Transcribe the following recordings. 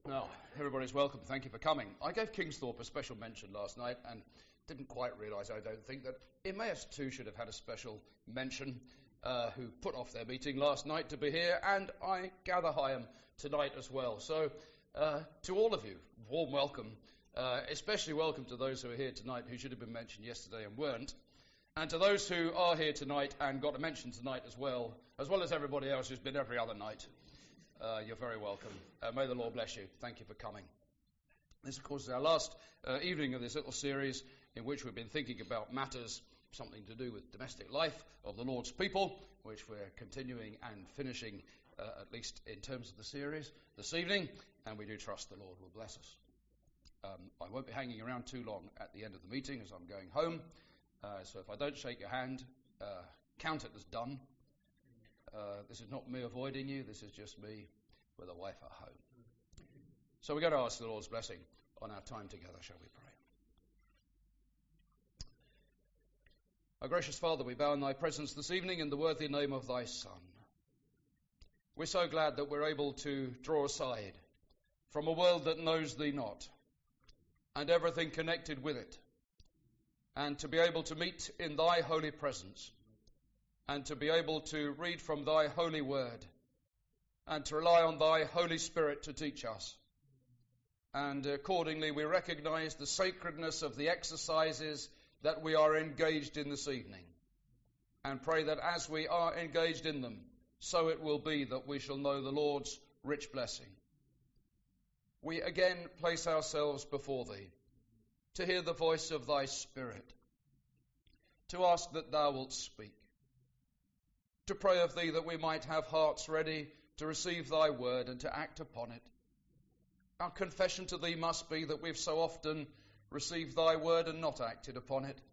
Now, everybody's welcome. Thank you for coming. I gave Kingsthorpe a special mention last night and didn't quite realise, I don't think, that Emmaus too should have had a special mention, who put off their meeting last night to be here, and I gather Higham tonight as well. So, to all of you, warm welcome, especially welcome to those who are here tonight who should have been mentioned yesterday and weren't, and to those who are here tonight and got a mention tonight as well as everybody else who's been every other night. You're very welcome. May the Lord bless you. Thank you for coming. This, of course, is our last evening of this little series in which we've been thinking about matters, something to do with domestic life of the Lord's people, which we're continuing and finishing, at least in terms of the series, this evening, and we do trust the Lord will bless us. I won't be hanging around too long at the end of the meeting as I'm going home, so if I don't shake your hand, count it as done. This is not me avoiding you, this is just me with a wife at home. So we're going to ask the Lord's blessing on our time together, shall we pray? Our gracious Father, we bow in thy presence this evening in the worthy name of thy Son. We're so glad that we're able to draw aside from a world that knows thee not and everything connected with it, and to be able to meet in thy holy presence, and to be able to read from thy holy word, and to rely on thy Holy Spirit to teach us. And accordingly, we recognize the sacredness of the exercises that we are engaged in this evening, and pray that as we are engaged in them, so it will be that we shall know the Lord's rich blessing. We again place ourselves before thee, to hear the voice of thy Spirit, to ask that thou wilt speak, to pray of thee that we might have hearts ready to receive thy word and to act upon it. Our confession to thee must be that we've so often received thy word and not acted upon it.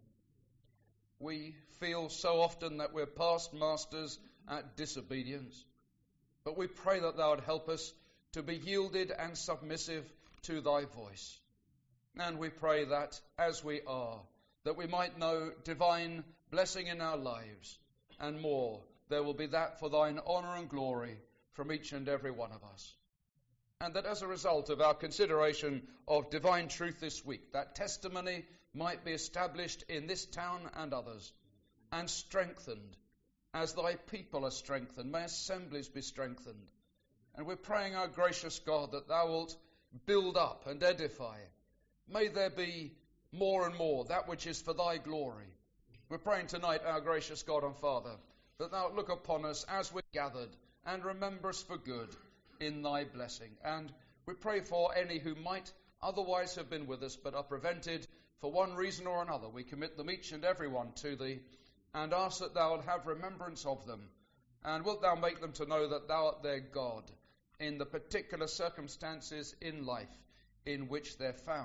We feel so often that we're past masters at disobedience, but we pray that thou would help us to be yielded and submissive to thy voice. And we pray that as we are, that we might know divine blessing in our lives, and more, there will be that for thine honour and glory from each and every one of us. And that as a result of our consideration of divine truth this week, that testimony might be established in this town and others, and strengthened as thy people are strengthened. May assemblies be strengthened. And we're praying, our gracious God, that thou wilt build up and edify. May there be more and more that which is for thy glory. We're praying tonight, our gracious God and Father, that thou look upon us as we're gathered and remember us for good in thy blessing. And we pray for any who might otherwise have been with us but are prevented for one reason or another. We commit them each and every one to thee and ask that thou wilt have remembrance of them, and wilt thou make them to know that thou art their God in the particular circumstances in life in which they're found.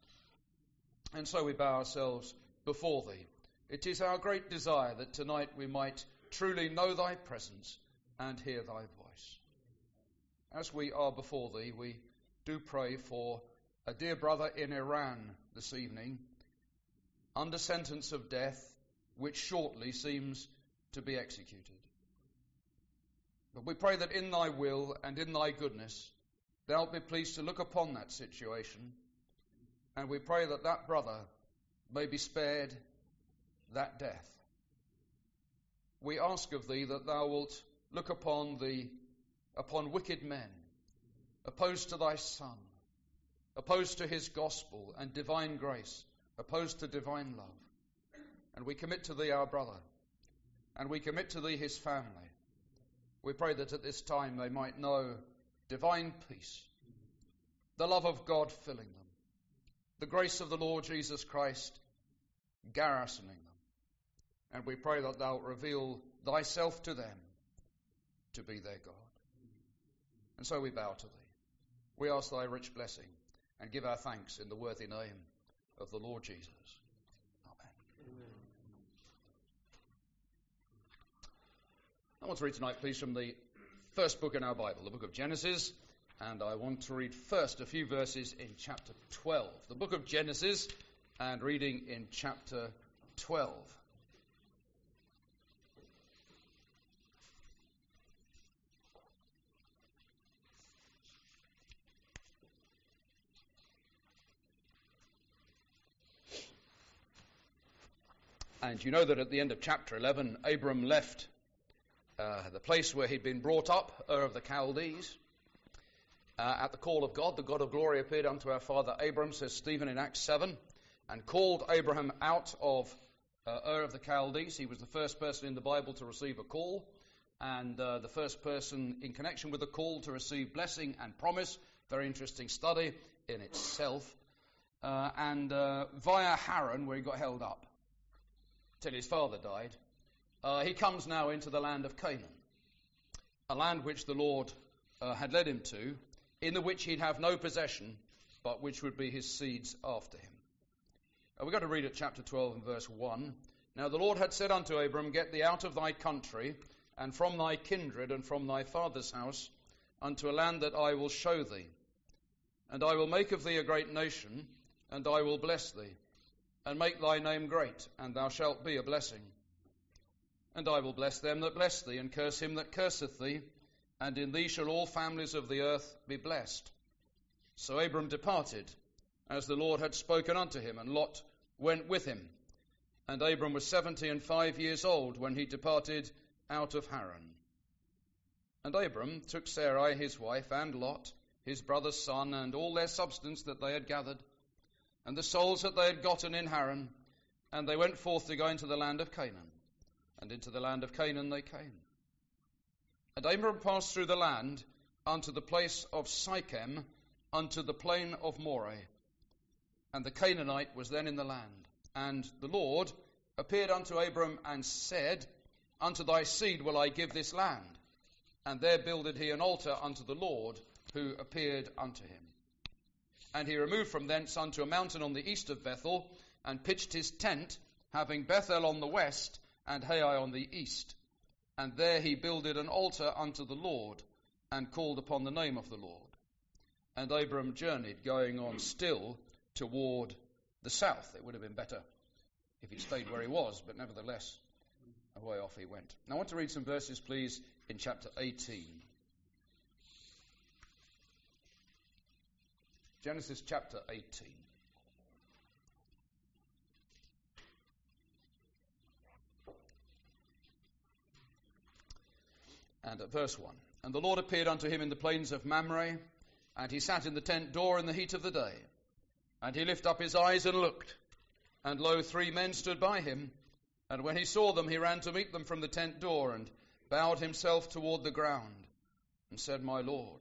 And so we bow ourselves before thee. It is our great desire that tonight we might truly know thy presence and hear thy voice. As we are before thee, we do pray for a dear brother in Iran this evening, under sentence of death, which shortly seems to be executed. But we pray that in thy will and in thy goodness, thou wilt be pleased to look upon that situation, and we pray that that brother may be spared that death. We ask of thee that thou wilt look upon wicked men, opposed to thy Son, opposed to his gospel and divine grace, opposed to divine love. And we commit to thee our brother, and we commit to thee his family. We pray that at this time they might know divine peace, the love of God filling them, the grace of the Lord Jesus Christ garrisoning them. And we pray that thou wilt reveal thyself to them to be their God. And so we bow to thee. We ask thy rich blessing and give our thanks in the worthy name of the Lord Jesus. Amen. I want to read tonight, please, from the first book in our Bible, the book of Genesis, and I want to read first a few verses in chapter 12. The book of Genesis, and reading in chapter 12. And you know that at the end of chapter 11, Abram left the place where he'd been brought up, Ur of the Chaldees. At the call of God, the God of glory appeared unto our father Abram, says Stephen in Acts 7, and called Abraham out of Ur of the Chaldees. He was the first person in the Bible to receive a call, and the first person in connection with the call to receive blessing and promise. Very interesting study in itself. And via Haran, where he got held up till his father died, he comes now into the land of Canaan, a land which the Lord had led him to, in the which he'd have no possession, but which would be his seeds after him. We're going to read at chapter 12 and verse 1. Now the Lord had said unto Abram, Get thee out of thy country, and from thy kindred, and from thy father's house, unto a land that I will show thee. And I will make of thee a great nation, and I will bless thee, and make thy name great, and thou shalt be a blessing. And I will bless them that bless thee, and curse him that curseth thee, and in thee shall all families of the earth be blessed. So Abram departed, as the Lord had spoken unto him, and Lot went with him. And Abram was 75 years old when he departed out of Haran. And Abram took Sarai his wife, and Lot, his brother's son, and all their substance that they had gathered, and the souls that they had gotten in Haran, and they went forth to go into the land of Canaan. And into the land of Canaan they came. And Abram passed through the land unto the place of Sichem, unto the plain of Moreh. And the Canaanite was then in the land. And the Lord appeared unto Abram and said, Unto thy seed will I give this land. And there builded he an altar unto the Lord, who appeared unto him. And he removed from thence unto a mountain on the east of Bethel, and pitched his tent, having Bethel on the west, and Hai on the east. And there he builded an altar unto the Lord, and called upon the name of the Lord. And Abram journeyed, going on still toward the south. It would have been better if he'd stayed where he was, but nevertheless, away off he went. Now I want to read some verses, please, in chapter 18. Genesis chapter 18. And at verse 1. And the Lord appeared unto him in the plains of Mamre, and he sat in the tent door in the heat of the day. And he lifted up his eyes and looked, and lo, 3 men stood by him. And when he saw them, he ran to meet them from the tent door, and bowed himself toward the ground, and said, My Lord,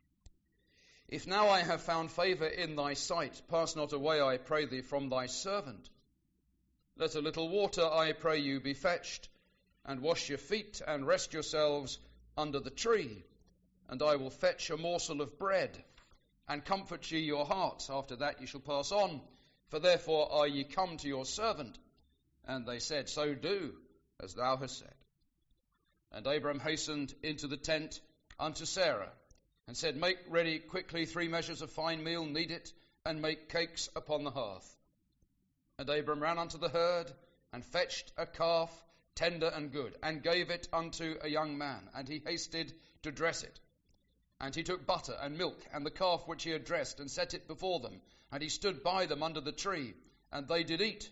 if now I have found favour in thy sight, pass not away, I pray thee, from thy servant. Let a little water, I pray you, be fetched, and wash your feet, and rest yourselves under the tree. And I will fetch a morsel of bread, and comfort ye your hearts. After that ye shall pass on, for therefore are ye come to your servant. And they said, So do, as thou hast said. And Abram hastened into the tent unto Sarah, and said, Make ready quickly 3 measures of fine meal, knead it, and make cakes upon the hearth. And Abram ran unto the herd, and fetched a calf, tender and good, and gave it unto a young man, and he hasted to dress it. And he took butter and milk, and the calf which he had dressed, and set it before them. And he stood by them under the tree, and they did eat.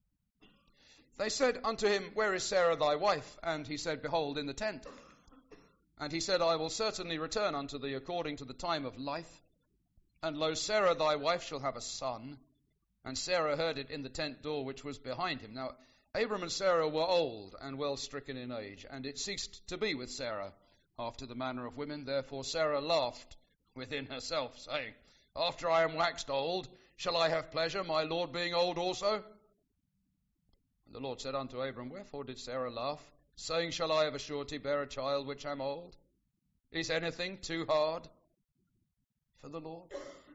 They said unto him, Where is Sarah thy wife? And he said, Behold, in the tent. And he said, I will certainly return unto thee according to the time of life. And lo, Sarah thy wife shall have a son. And Sarah heard it in the tent door which was behind him. Now Abram and Sarah were old and well stricken in age, and it ceased to be with Sarah after the manner of women. Therefore Sarah laughed within herself, saying, After I am waxed old, shall I have pleasure, my Lord being old also? And the Lord said unto Abram, Wherefore did Sarah laugh, saying, Shall I of a surety bear a child which am old? Is anything too hard for the Lord?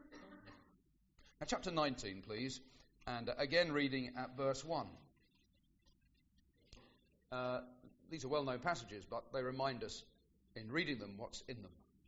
Now chapter 19, please, and again reading at verse 1. These are well-known passages, but they remind us in reading them what's in them.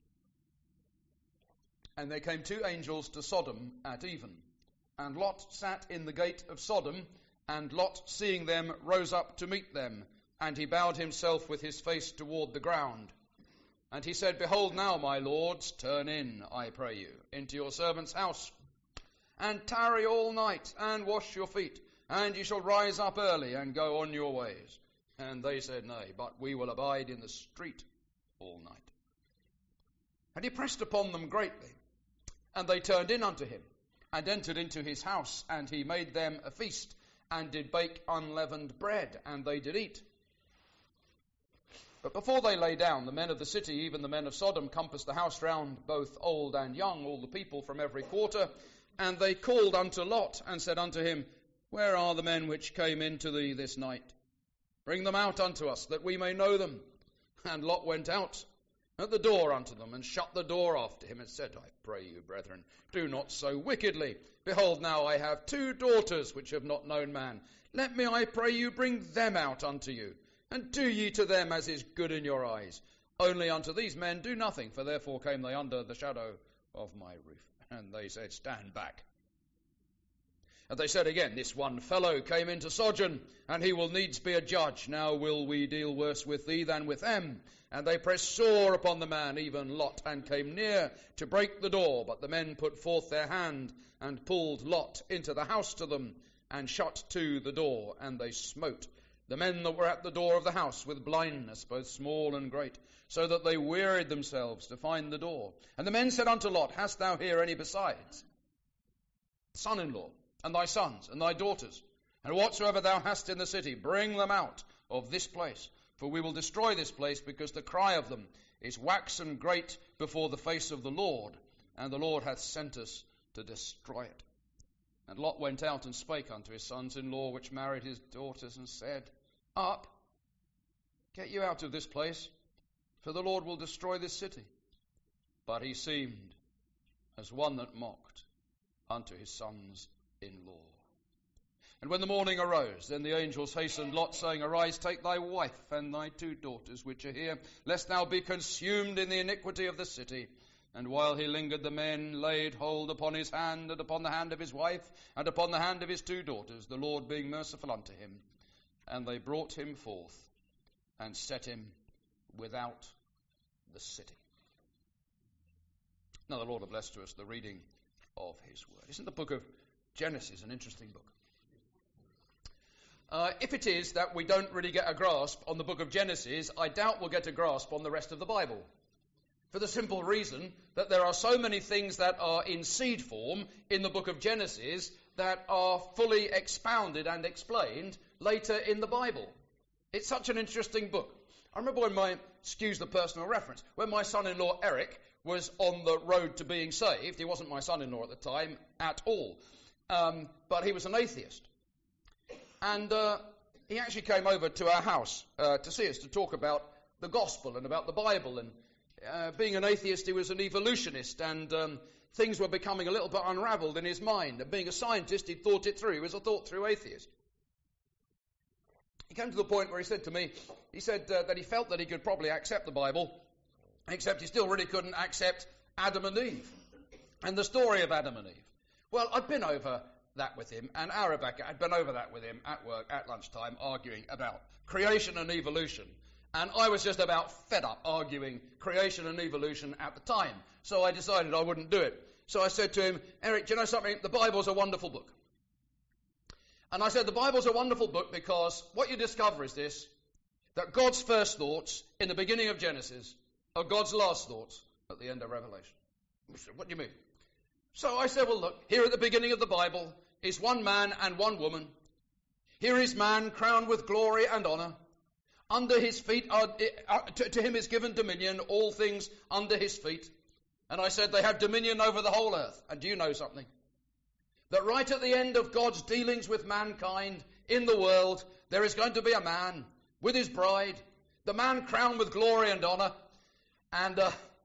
And there came 2 angels to Sodom at even, and Lot sat in the gate of Sodom, and Lot, seeing them, rose up to meet them, and he bowed himself with his face toward the ground. And he said, Behold now, my lords, turn in, I pray you, into your servant's house, and tarry all night, and wash your feet, and ye shall rise up early and go on your ways. And they said, Nay, but we will abide in the street all night. And he pressed upon them greatly, and they turned in unto him, and entered into his house, and he made them a feast, and did bake unleavened bread, and they did eat. But before they lay down, the men of the city, even the men of Sodom, compassed the house round, both old and young, all the people from every quarter. And they called unto Lot, and said unto him, Where are the men which came into thee this night? Bring them out unto us, that we may know them. And Lot went out at the door unto them, and shut the door after him, and said, I pray you, brethren, do not so wickedly. Behold, now I have 2 daughters which have not known man. Let me, I pray you, bring them out unto you, and do ye to them as is good in your eyes. Only unto these men do nothing, for therefore came they under the shadow of my roof. And they said, Stand back. And they said again, This one fellow came into sojourn, and he will needs be a judge. Now will we deal worse with thee than with them. And they pressed sore upon the man, even Lot, and came near to break the door. But the men put forth their hand, and pulled Lot into the house to them, and shut to the door, and they smote the men that were at the door of the house with blindness, both small and great, so that they wearied themselves to find the door. And the men said unto Lot, Hast thou here any besides? Son-in-law, and thy sons, and thy daughters, and whatsoever thou hast in the city, bring them out of this place. For we will destroy this place, because the cry of them is waxen great before the face of the Lord, and the Lord hath sent us to destroy it. And Lot went out and spake unto his sons-in-law, which married his daughters, and said, Up, get you out of this place, for the Lord will destroy this city. But he seemed as one that mocked unto his sons-in-law. And when the morning arose, then the angels hastened Lot, saying, Arise, take thy wife and thy 2 daughters which are here, lest thou be consumed in the iniquity of the city. And while he lingered, the men laid hold upon his hand, and upon the hand of his wife, and upon the hand of his 2 daughters, the Lord being merciful unto him. And they brought him forth, and set him without the city. Now the Lord have blessed to us the reading of his word. Isn't the book of Genesis an interesting book? If it is that we don't really get a grasp on the book of Genesis, I doubt we'll get a grasp on the rest of the Bible. For the simple reason that there are so many things that are in seed form in the book of Genesis that are fully expounded and explained later in the Bible. It's such an interesting book. I remember excuse the personal reference, when my son-in-law Eric was on the road to being saved. He wasn't my son-in-law at the time at all, but he was an atheist. And he actually came over to our house to see us, to talk about the gospel and about the Bible. And being an atheist, he was an evolutionist, and things were becoming a little bit unraveled in his mind. And being a scientist, he thought it through. He was a thought-through atheist. He came to the point where he said to me, that he felt that he could probably accept the Bible, except he still really couldn't accept Adam and Eve and the story of Adam and Eve. Well, I'd been over that with him, and Rebecca had been over that with him at work at lunchtime, arguing about creation and evolution. And I was just about fed up arguing creation and evolution at the time. So I decided I wouldn't do it. So I said to him, Eric, do you know something? The Bible's a wonderful book. And I said, the Bible's a wonderful book because what you discover is this, that God's first thoughts in the beginning of Genesis are God's last thoughts at the end of Revelation. He said, what do you mean? So I said, well, look, here at the beginning of the Bible is one man and one woman. Here is man crowned with glory and honor. Under his feet, to him is given dominion, all things under his feet. And I said, they have dominion over the whole earth. And do you know something? That right at the end of God's dealings with mankind in the world, there is going to be a man with his bride, the man crowned with glory and honor, and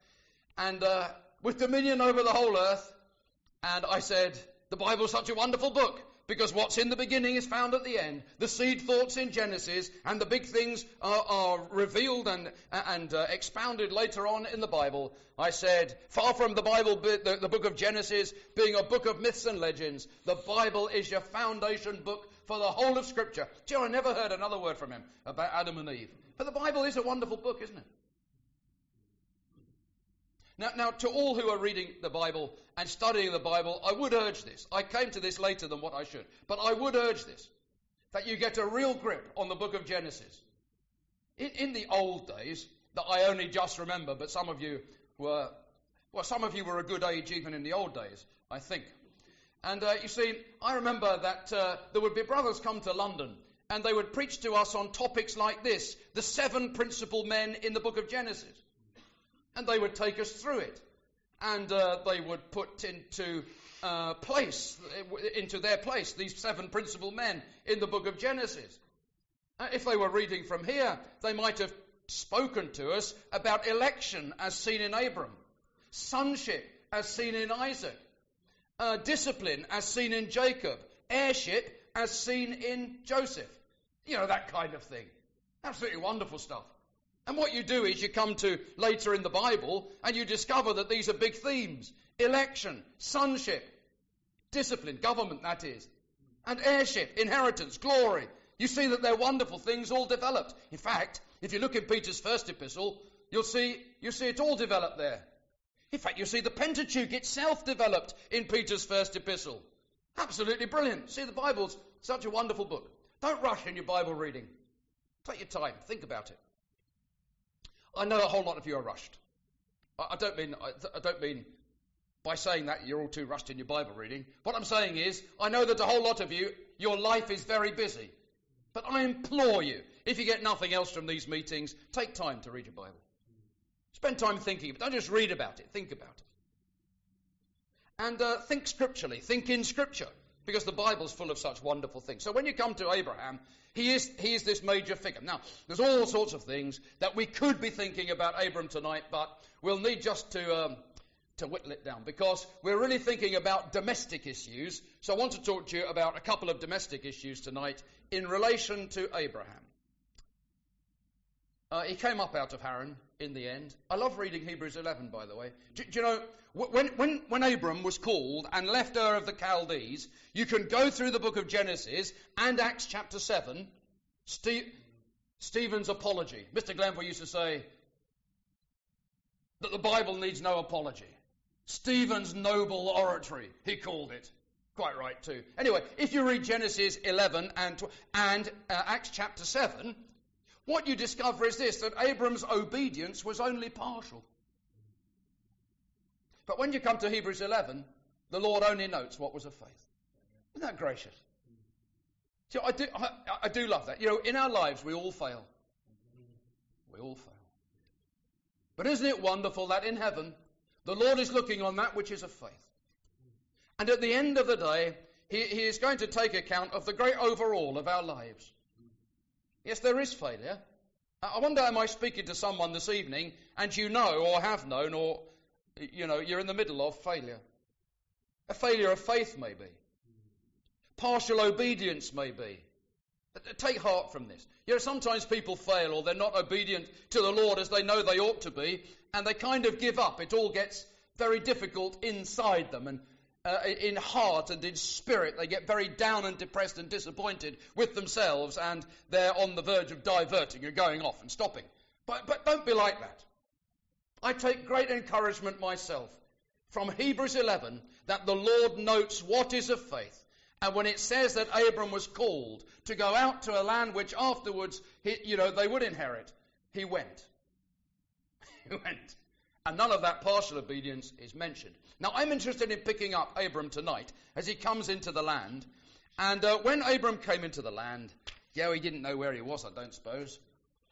with dominion over the whole earth. And I said, the Bible's such a wonderful book, because what's in the beginning is found at the end. The seed thoughts in Genesis and the big things are revealed and expounded later on in the Bible. I said, far from the Bible, the book of Genesis being a book of myths and legends, the Bible is your foundation book for the whole of Scripture. Gee, I never heard another word from him about Adam and Eve. But the Bible is a wonderful book, isn't it? Now, to all who are reading the Bible and studying the Bible, I would urge this. I came to this later than what I should, but I would urge this, that you get a real grip on the book of Genesis. In the old days, that I only just remember, but some of you were a good age even in the old days, I think. And you see, I remember that there would be brothers come to London and they would preach to us on topics like this, the 7 principal men in the book of Genesis. And they would take us through it. And they would put into their place, these 7 principal men in the book of Genesis. If they were reading from here, they might have spoken to us about election as seen in Abram, sonship as seen in Isaac, discipline as seen in Jacob, heirship as seen in Joseph. You know, that kind of thing. Absolutely wonderful stuff. And what you do is you come to later in the Bible and you discover that these are big themes. Election, sonship, discipline, government that is, and heirship, inheritance, glory. You see that they're wonderful things all developed. In fact, if you look in Peter's first epistle, you'll see it all developed there. In fact, you see the Pentateuch itself developed in Peter's first epistle. Absolutely brilliant. See, the Bible's such a wonderful book. Don't rush in your Bible reading. Take your time. Think about it. I know a whole lot of you are rushed. I don't mean by saying that you're all too rushed in your Bible reading. What I'm saying is, I know that a whole lot of you, your life is very busy. But I implore you, if you get nothing else from these meetings, take time to read your Bible. Spend time thinking. Don't just read about it. Think about it. And think scripturally. Think in Scripture. Because the Bible's full of such wonderful things. So when you come to Abraham, he is this major figure. Now, there's all sorts of things that we could be thinking about Abram tonight, but we'll need just to whittle it down. Because we're really thinking about domestic issues. So I want to talk to you about a couple of domestic issues tonight in relation to Abraham. He came up out of Haran in the end. I love reading Hebrews 11, by the way. Do you know, when Abram was called and left Ur of the Chaldees, you can go through the book of Genesis and Acts chapter 7, Stephen's apology. Mr. Glenville used to say that the Bible needs no apology. Stephen's noble oratory, he called it. Quite right too. Anyway, if you read Genesis 11 and Acts chapter 7, what you discover is this, that Abram's obedience was only partial. But when you come to Hebrews 11, the Lord only notes what was of faith. Isn't that gracious? So I do love that. You know, in our lives we all fail. We all fail. But isn't it wonderful that in heaven the Lord is looking on that which is of faith. And at the end of the day, he is going to take account of the great overall of our lives. Yes, there is failure. I wonder, am I speaking to someone this evening and you know or have known or, you know, you're in the middle of failure. A failure of faith maybe. Partial obedience maybe. Take heart from this. You know, sometimes people fail or they're not obedient to the Lord as they know they ought to be and they kind of give up. It all gets very difficult inside them and in heart and in spirit, they get very down and depressed and disappointed with themselves and they're on the verge of diverting and going off and stopping. But don't be like that. I take great encouragement myself from Hebrews 11 that the Lord notes what is of faith. And when it says that Abram was called to go out to a land which afterwards, they would inherit, he went. He went. And none of that partial obedience is mentioned. Now, I'm interested in picking up Abram tonight as he comes into the land. And when Abram came into the land, he didn't know where he was, I don't suppose.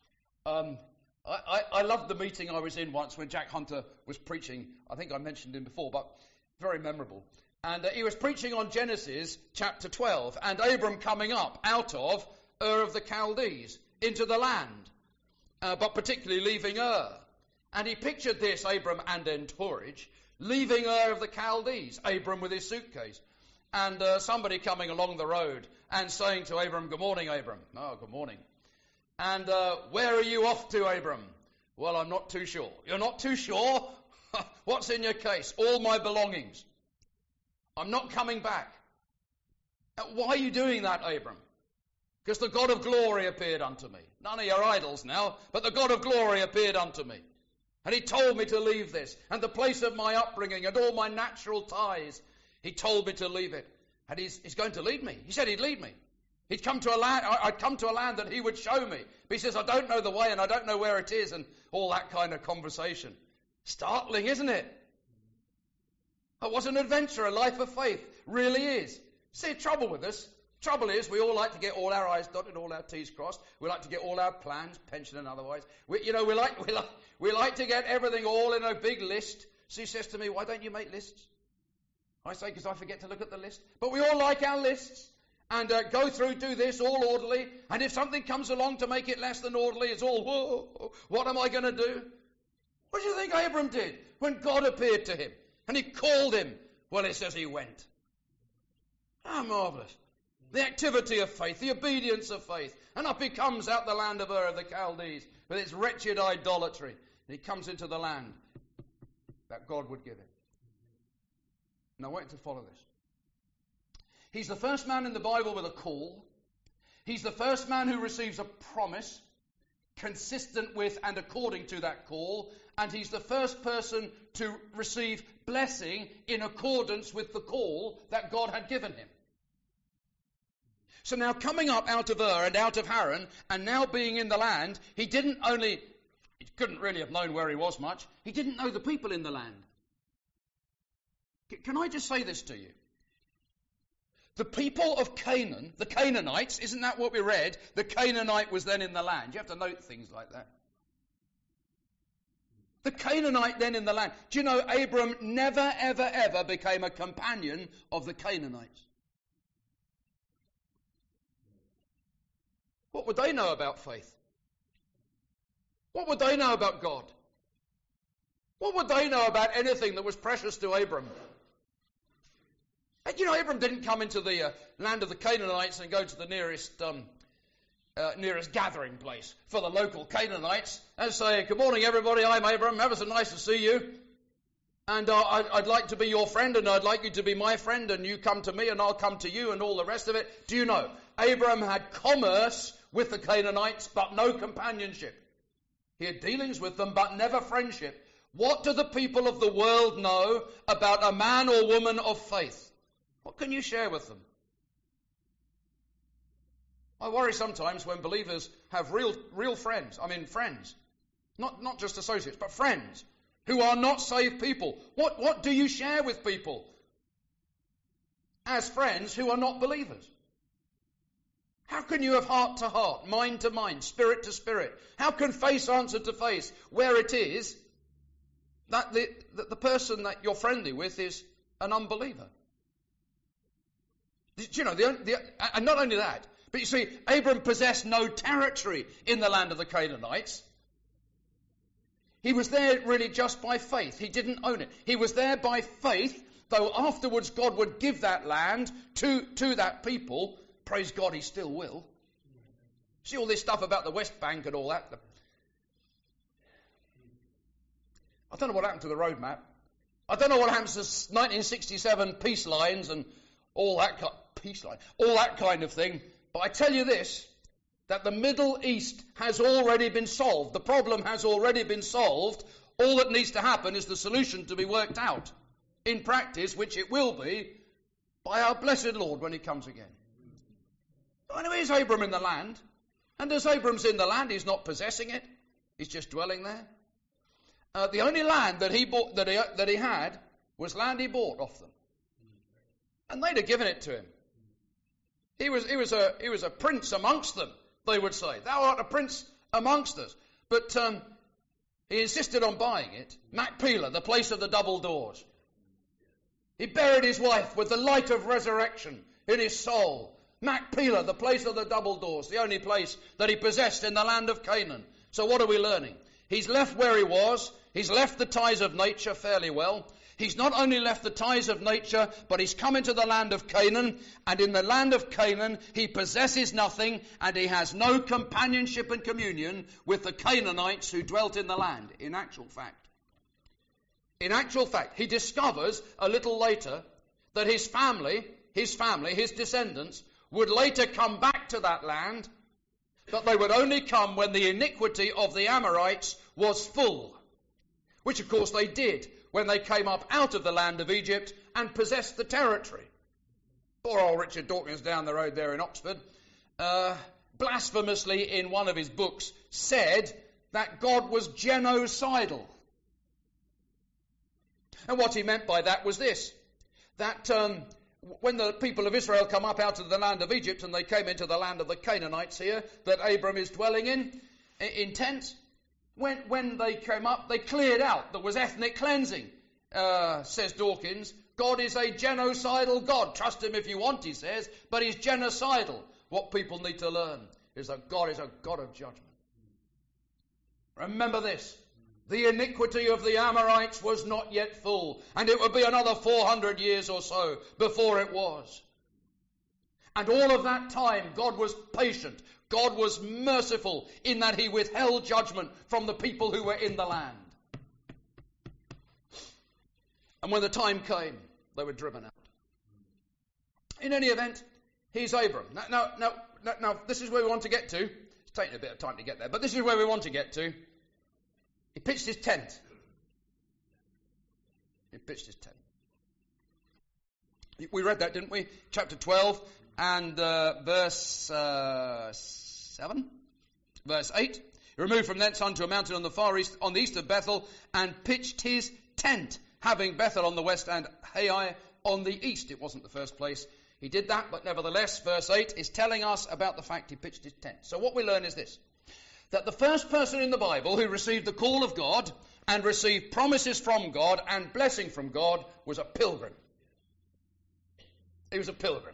I loved the meeting I was in once when Jack Hunter was preaching. I think I mentioned him before, but very memorable. And he was preaching on Genesis chapter 12, and Abram coming up out of Ur of the Chaldees into the land, but particularly leaving Ur. And he pictured this, Abram and entourage, leaving Ur of the Chaldees, Abram with his suitcase, and somebody coming along the road and saying to Abram, "Good morning, Abram." "Oh, good morning." "And where are you off to, Abram?" "Well, I'm not too sure." "You're not too sure? What's in your case?" "All my belongings. I'm not coming back." "Why are you doing that, Abram?" "Because the God of glory appeared unto me." None of your idols now, but the God of glory appeared unto me. And he told me to leave this, and the place of my upbringing, and all my natural ties. He told me to leave it. And he's going to lead me. He said he'd lead me. He'd come to a land, I'd come to a land that he would show me. But he says, I don't know the way, and I don't know where it is, and all that kind of conversation. Startling, isn't it? It was an adventure, a life of faith. Really is. See, trouble with us. Trouble is, we all like to get all our I's dotted, all our T's crossed. We like to get all our plans, pension and otherwise. We like to get everything all in a big list. She says to me, why don't you make lists? I say, because I forget to look at the list. But we all like our lists. And go through, do this, all orderly. And if something comes along to make it less than orderly, it's all, whoa, what am I going to do? What do you think Abram did when God appeared to him? And he called him. Well, it says he went. How marvellous. The activity of faith, the obedience of faith. And up he comes out the land of Ur of the Chaldees with its wretched idolatry. And he comes into the land that God would give him. Now, I want you to follow this. He's the first man in the Bible with a call. He's the first man who receives a promise consistent with and according to that call. And he's the first person to receive blessing in accordance with the call that God had given him. So now coming up out of Ur and out of Haran and now being in the land, he couldn't really have known where he was much. He didn't know the people in the land. Can I just say this to you? The people of Canaan, the Canaanites, isn't that what we read? The Canaanite was then in the land. You have to note things like that. The Canaanite then in the land. Do you know Abram never, ever, ever became a companion of the Canaanites? What would they know about faith? What would they know about God? What would they know about anything that was precious to Abram? And you know, Abram didn't come into the land of the Canaanites and go to the nearest gathering place for the local Canaanites and say, good morning everybody, I'm Abram, ever so nice to see you. And I'd like to be your friend and I'd like you to be my friend and you come to me and I'll come to you and all the rest of it. Do you know, Abram had commerce with the Canaanites but no companionship. He had dealings with them but never friendship. What do the people of the world know about a man or woman of faith? What can you share with them? I worry sometimes when believers have real friends. I mean friends. Not just associates, but friends who are not saved people. What do you share with people as friends who are not believers? How can you have heart to heart, mind to mind, spirit to spirit? How can face answer to face where it is that the person that you're friendly with is an unbeliever? You know, and not only that, but you see, Abram possessed no territory in the land of the Canaanites. He was there really just by faith. He didn't own it. He was there by faith, though afterwards God would give that land to that people. Praise God, he still will. See all this stuff about the West Bank and all that? I don't know what happened to the roadmap. I don't know what happens to 1967 peace lines and all that kind of thing. But I tell you this, that the Middle East has already been solved. The problem has already been solved. All that needs to happen is the solution to be worked out in practice, which it will be by our blessed Lord when he comes again. Anyway, is Abram in the land? And as Abram's in the land, he's not possessing it. He's just dwelling there. The only land that he bought, that he had was land he bought off them. And they'd have given it to him. He was a prince amongst them, they would say. Thou art a prince amongst us. But he insisted on buying it. Machpelah, the place of the double doors. He buried his wife with the light of resurrection in his soul. Machpelah, the place of the double doors, the only place that he possessed in the land of Canaan. So what are we learning? He's left where he was. He's left the ties of nature fairly well. He's not only left the ties of nature, but he's come into the land of Canaan, and in the land of Canaan he possesses nothing, and he has no companionship and communion with the Canaanites who dwelt in the land, in actual fact. In actual fact, he discovers a little later that his family, his descendants, would later come back to that land, but they would only come when the iniquity of the Amorites was full. which of course they did when they came up out of the land of Egypt and possessed the territory. Poor old Richard Dawkins down the road there in Oxford, blasphemously in one of his books said that God was genocidal. And what he meant by that was this, that when the people of Israel come up out of the land of Egypt and they came into the land of the Canaanites here, that Abram is dwelling in tents, when they came up, they cleared out. There was ethnic cleansing, says Dawkins. God is a genocidal God. Trust him if you want, he says, but he's genocidal. What people need to learn is that God is a God of judgment. Remember this. The iniquity of the Amorites was not yet full, and it would be another 400 years or so before it was. And all of that time, God was patient. God was merciful in that he withheld judgment from the people who were in the land. And when the time came, they were driven out. In any event, he's Abram. Now, this is where we want to get to. It's taken a bit of time to get there, but this is where we want to get to. He pitched his tent. We read that, didn't we? Chapter 12 and verse 7, verse 8. He removed from thence unto a mountain on the far east, on the east of Bethel, and pitched his tent, having Bethel on the west and Hai on the east. It wasn't the first place he did that, but nevertheless, verse 8 is telling us about the fact he pitched his tent. So what we learn is this, that the first person in the Bible who received the call of God and received promises from God and blessing from God was a pilgrim. He was a pilgrim.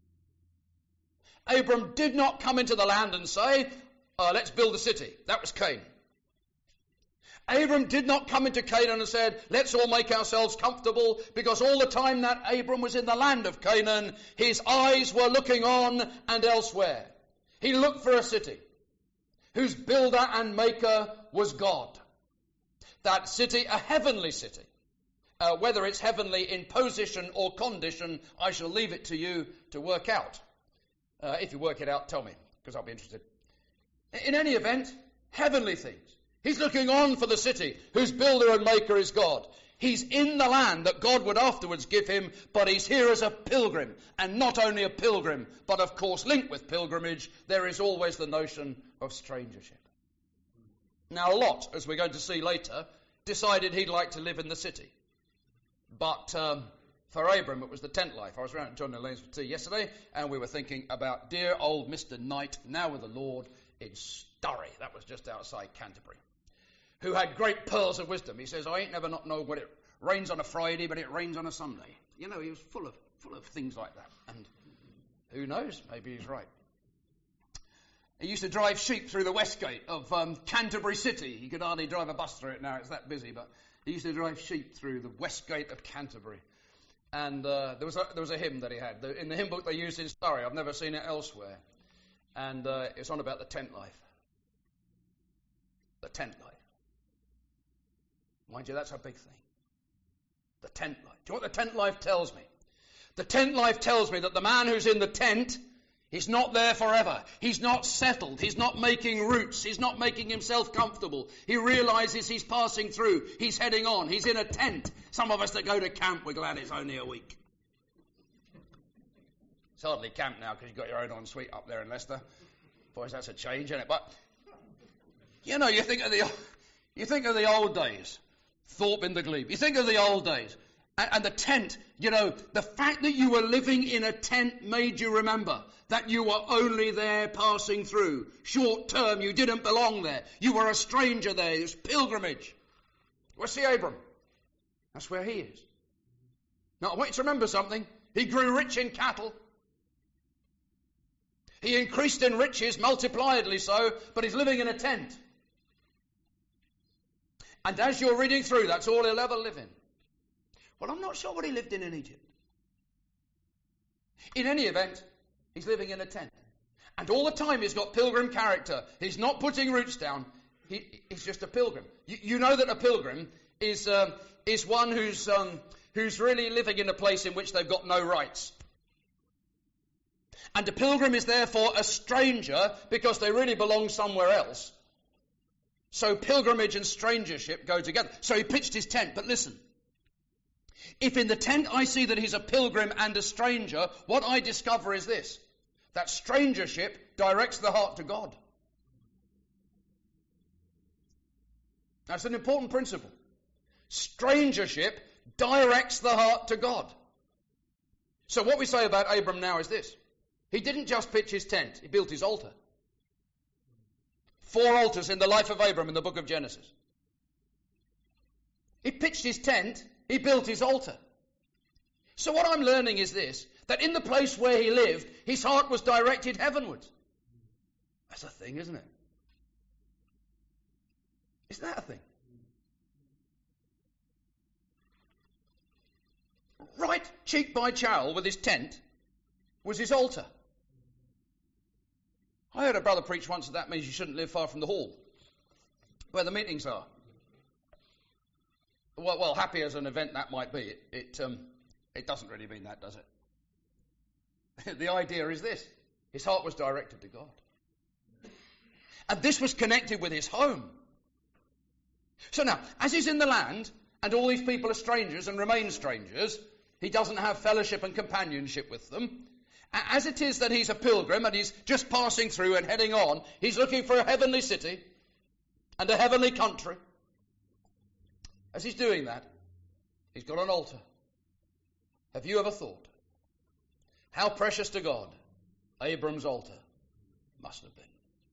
Abram did not come into the land and say, let's build a city. That was Cain. Abram did not come into Canaan and said, let's all make ourselves comfortable, because all the time that Abram was in the land of Canaan, his eyes were looking on and elsewhere. He looked for a city whose builder and maker was God. That city, a heavenly city. Whether it's heavenly in position or condition, I shall leave it to you to work out. If you work it out, tell me, because I'll be interested. In any event, heavenly things. He's looking on for the city whose builder and maker is God. He's in the land that God would afterwards give him, but he's here as a pilgrim. And not only a pilgrim, but of course linked with pilgrimage, there is always the notion of strangership. Now Lot, as we're going to see later, decided he'd like to live in the city. But for Abram, it was the tent life. I was around at John and Lane's for tea yesterday, and we were thinking about dear old Mr. Knight, now with the Lord, in Sturry. That was just outside Canterbury. Who had great pearls of wisdom. He says, I ain't never not know what it rains on a Friday, but it rains on a Sunday. You know, he was full of things like that. And who knows, maybe he's right. He used to drive sheep through the west gate of Canterbury City. He could hardly drive a bus through it now, it's that busy, but he used to drive sheep through the west gate of Canterbury. And there was a hymn that he had. In the hymn book they used in Surrey, I've never seen it elsewhere. And it's on about the tent life. The tent life. Mind you, that's a big thing. The tent life. Do you know what the tent life tells me? The tent life tells me that the man who's in the tent is not there forever. He's not settled. He's not making roots. He's not making himself comfortable. He realizes he's passing through. He's heading on. He's in a tent. Some of us that go to camp, we're glad it's only a week. It's hardly camp now because you've got your own ensuite up there in Leicester. Boys, that's a change, isn't it? But, you know, you think of the old days. Thorpe in the Glebe. You think of the old days. And the tent, you know, the fact that you were living in a tent made you remember that you were only there passing through. Short term, you didn't belong there. You were a stranger there. It was pilgrimage. Where's the Abram? That's where he is. Now, I want you to remember something. He grew rich in cattle. He increased in riches, multipliedly so, but he's living in a tent. And as you're reading through, that's all he'll ever live in. Well, I'm not sure what he lived in Egypt. In any event, he's living in a tent. And all the time he's got pilgrim character. He's not putting roots down. He's just a pilgrim. You know that a pilgrim is one who's really living in a place in which they've got no rights. And a pilgrim is therefore a stranger because they really belong somewhere else. So pilgrimage and strangership go together. So he pitched his tent. But listen, if in the tent I see that he's a pilgrim and a stranger, what I discover is this, that strangership directs the heart to God. That's an important principle. Strangership directs the heart to God. So what we say about Abram now is this. He didn't just pitch his tent, he built his altar. 4 altars in the life of Abram in the book of Genesis. He pitched his tent, he built his altar. So what I'm learning is this, that in the place where he lived, his heart was directed heavenwards. That's a thing, isn't it? Isn't that a thing? Right cheek by jowl with his tent was his altar. I heard a brother preach once that means you shouldn't live far from the hall, where the meetings are. Well, happy as an event that might be, it doesn't really mean that, does it? The idea is this. His heart was directed to God. And this was connected with his home. So now, as he's in the land, and all these people are strangers and remain strangers, he doesn't have fellowship and companionship with them. As it is that he's a pilgrim and he's just passing through and heading on, he's looking for a heavenly city and a heavenly country. As he's doing that, he's got an altar. Have you ever thought how precious to God Abram's altar must have been?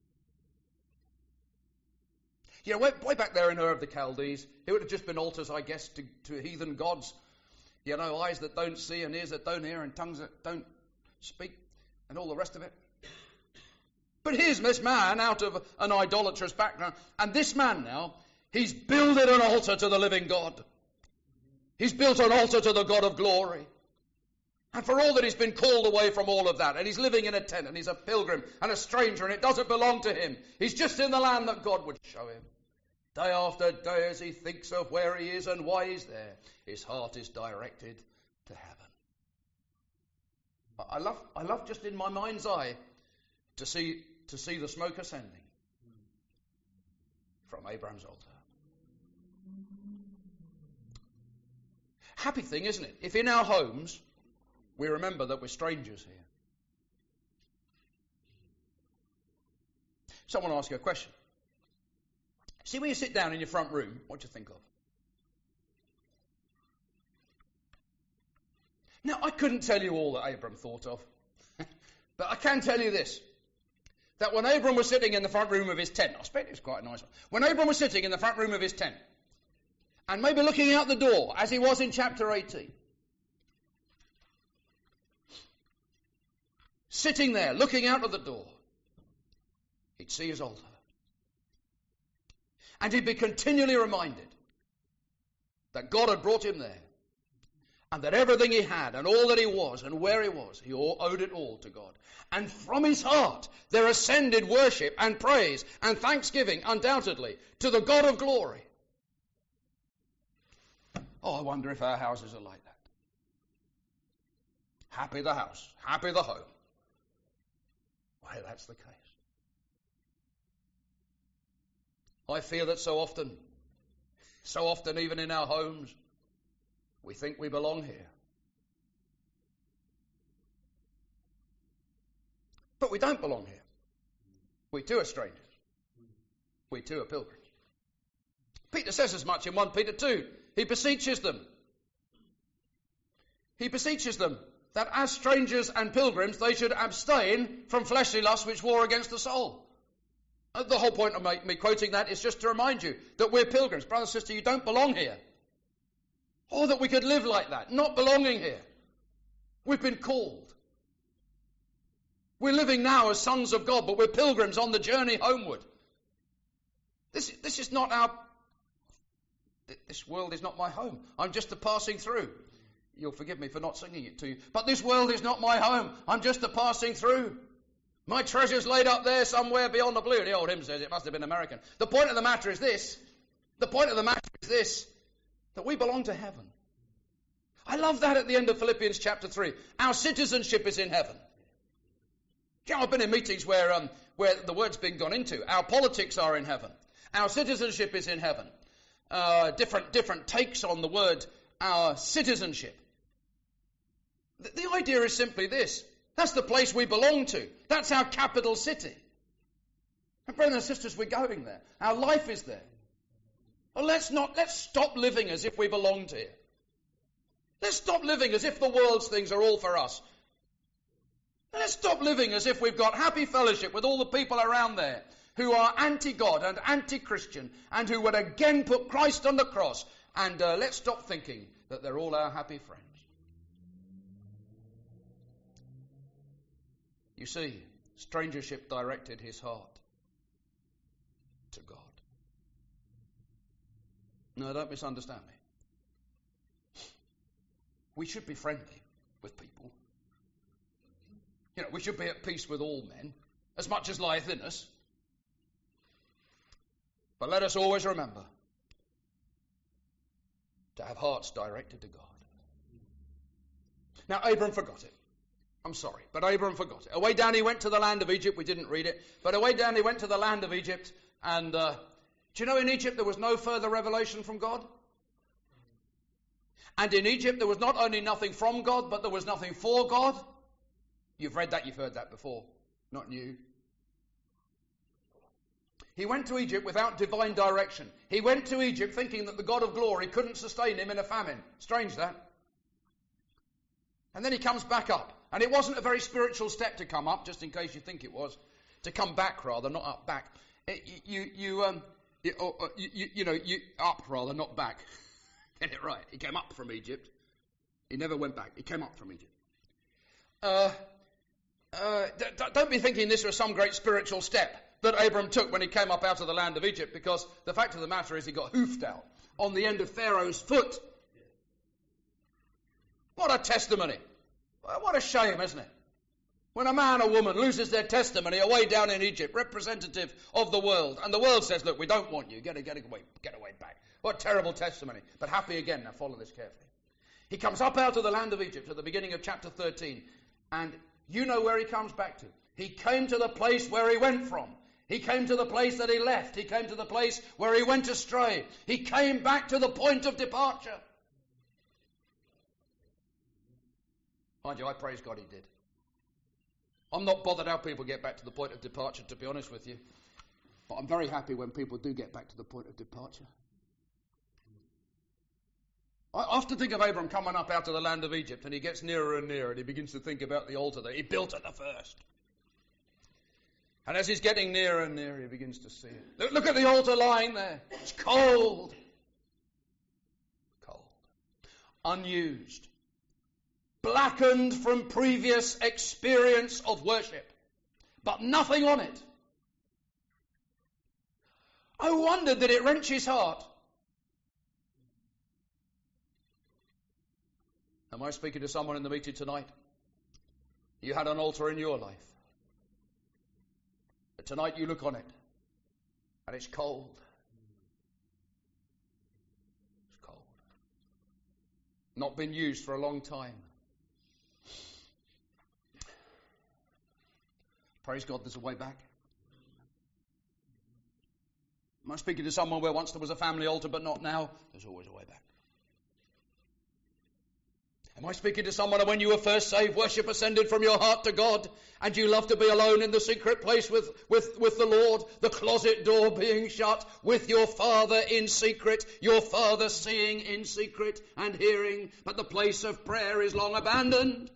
You know, way back there in Ur of the Chaldees, it would have just been altars, I guess, to heathen gods. You know, eyes that don't see and ears that don't hear and tongues that don't speak and all the rest of it. But here's this man out of an idolatrous background, and this man now, he's builded an altar to the living God. He's built an altar to the God of glory. And for all that he's been called away from all of that, and he's living in a tent, and he's a pilgrim and a stranger, and it doesn't belong to him. He's just in the land that God would show him. Day after day as he thinks of where he is and why he's there, his heart is directed to heaven. I love just in my mind's eye to see the smoke ascending from Abraham's altar. Happy thing, isn't it? If in our homes we remember that we're strangers here. Someone ask you a question. See, when you sit down in your front room, what do you think of? Now, I couldn't tell you all that Abram thought of, but I can tell you this, that when Abram was sitting in the front room of his tent, I expect it was quite a nice one, when Abram was sitting in the front room of his tent, and maybe looking out the door, as he was in chapter 18, sitting there, looking out of the door, he'd see his altar. And he'd be continually reminded that God had brought him there, and that everything he had and all that he was and where he was, he owed it all to God. And from his heart there ascended worship and praise and thanksgiving, undoubtedly, to the God of glory. Oh, I wonder if our houses are like that. Happy the house, happy the home. Why, that's the case. I fear that so often even in our homes, we think we belong here. But we don't belong here. We too are strangers. We too are pilgrims. Peter says as much in 1 Peter 2. He beseeches them. He beseeches them that as strangers and pilgrims they should abstain from fleshly lusts which war against the soul. The whole point of me quoting that is just to remind you that we're pilgrims. Brother, sister, you don't belong here. Or that we could live like that, not belonging here. We've been called. We're living now as sons of God, but we're pilgrims on the journey homeward. This is not this world is not my home. I'm just a passing through. You'll forgive me for not singing it to you. But this world is not my home. I'm just a passing through. My treasure's laid up there somewhere beyond the blue. The old hymn says it must have been American. The point of the matter is this. That we belong to heaven. I love that at the end of Philippians chapter 3. Our citizenship is in heaven. You know, I've been in meetings where the word's been gone into. Our politics are in heaven. Our citizenship is in heaven. Different takes on the word, our citizenship. The idea is simply this. That's the place we belong to. That's our capital city. And brothers and sisters, we're going there. Our life is there. Well, let's stop living as if we belonged here. Let's stop living as if the world's things are all for us. Let's stop living as if we've got happy fellowship with all the people around there who are anti-God and anti-Christian and who would again put Christ on the cross. And let's stop thinking that they're all our happy friends. You see, strangership directed his heart to God. No, don't misunderstand me. We should be friendly with people. You know, we should be at peace with all men, as much as lieth in us. But let us always remember to have hearts directed to God. Now, Abram forgot it. I'm sorry, but Abram forgot it. Away down he went to the land of Egypt. We didn't read it. But away down he went to the land of Egypt. And do you know in Egypt there was no further revelation from God? And in Egypt there was not only nothing from God, but there was nothing for God. You've read that, you've heard that before. Not new. He went to Egypt without divine direction. He went to Egypt thinking that the God of glory couldn't sustain him in a famine. Strange that. And then he comes back up. And it wasn't a very spiritual step to come up, just in case you think it was. To come back, rather, not up, back. Up, rather, not back. Get it right. He came up from Egypt. He never went back. He came up from Egypt. Don't be thinking this was some great spiritual step that Abram took when he came up out of the land of Egypt, because the fact of the matter is he got hoofed out on the end of Pharaoh's foot. What a testimony. What a shame, isn't it? When a man or woman loses their testimony away down in Egypt, representative of the world, and the world says, look, we don't want you, get away back. What terrible testimony. But happy again. Now follow this carefully. He comes up out of the land of Egypt at the beginning of chapter 13, and you know where he comes back to. He came to the place where he went from. He came to the place that he left. He came to the place where he went astray. He came back to the point of departure. Mind you, I praise God he did. I'm not bothered how people get back to the point of departure, to be honest with you. But I'm very happy when people do get back to the point of departure. I often think of Abram coming up out of the land of Egypt, and he gets nearer and nearer, and he begins to think about the altar that he built at the first. And as he's getting nearer and nearer, he begins to see it. Look at the altar lying there. It's cold. Cold. Unused. Blackened from previous experience of worship. But nothing on it. I wondered, did it wrench his heart? Am I speaking to someone in the meeting tonight? You had an altar in your life. But tonight you look on it, and it's cold. It's cold. Not been used for a long time. Praise God, there's a way back. Am I speaking to someone where once there was a family altar, but not now? There's always a way back. Am I speaking to someone when you were first saved, worship ascended from your heart to God, and you love to be alone in the secret place with the Lord, the closet door being shut, with your Father in secret, your Father seeing in secret and hearing, but the place of prayer is long abandoned?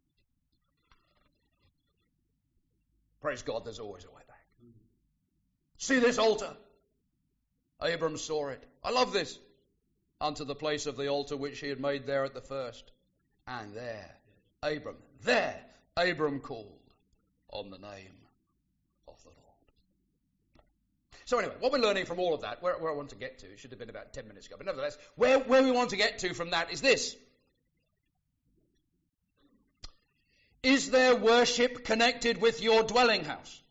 Praise God, there's always a way back. See this altar? Abram saw it. I love this. Unto the place of the altar which he had made there at the first. And there Abram called on the name of the Lord. So anyway, what we're learning from all of that, where I want to get to, it should have been about 10 minutes ago, but nevertheless, where we want to get to from that is this. Is there worship connected with your dwelling house?